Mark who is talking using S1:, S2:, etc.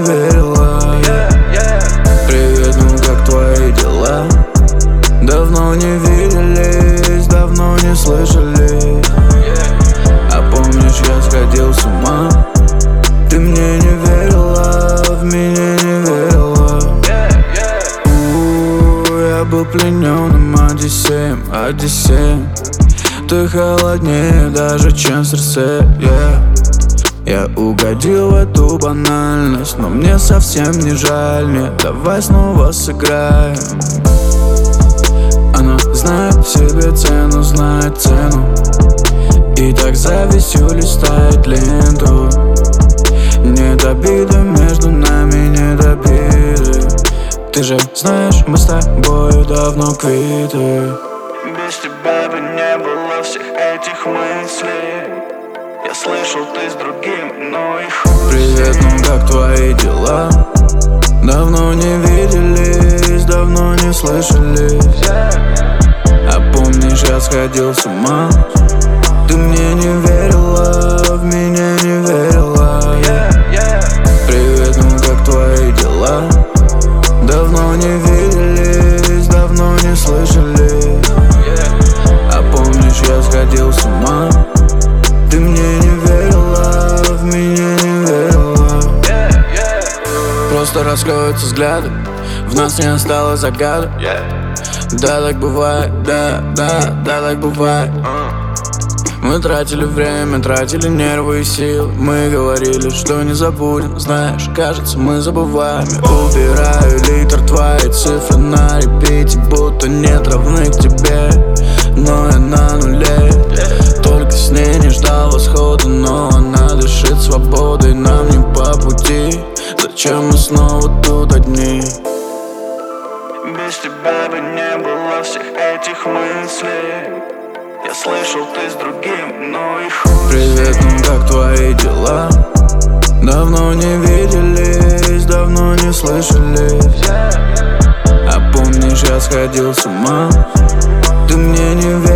S1: верила. Привет, ну как твои дела? Давно не виделись, давно не слышали. А помнишь, я сходил с ума? Ты мне не верила, в меня не верила. Я был плененным Одиссеем, Одиссеем. Ты холоднее даже, чем сердце, Я угодил в эту банальность, но мне совсем не жаль. Нет, давай снова сыграем. Она знает себе цену, знает цену. И так завистью листает ленту. Нет обиды между нами, нет обиды. Ты же знаешь, мы с тобой давно квиты.
S2: Без тебя бы не было всех этих мыслей. Я слышал, ты с другим, но и хуй.
S1: Привет, ну как твои дела? Давно не виделись, давно не слышались. А помнишь, я сходил с ума? Ты мне не верила, в меня не верила. Привет, ну как твои дела? Давно не виделись, давно не слышали. А помнишь, я сходил с ума? Ты мне не верила, в меня не верила. Просто расходятся взгляды, в нас не осталось загадок. Да, так бывает, да, так бывает. Мы тратили время, тратили нервы и силы. Мы говорили, что не забудем. Знаешь, кажется, мы забываем. Я убираю литр твои цифры на репите, будто нет равных тебе. Но я на нуле. Только с ней не ждал восхода, но она дышит свободой. Нам не по пути. Зачем мы снова тут одни?
S2: Без тебя бы не было всех этих мыслей. Я слышал, ты с другим, но и хуй.
S1: Привет, ну как твои дела? Давно не виделись, давно не слышались. А помнишь, я сходил с ума? Ты мне не веришь.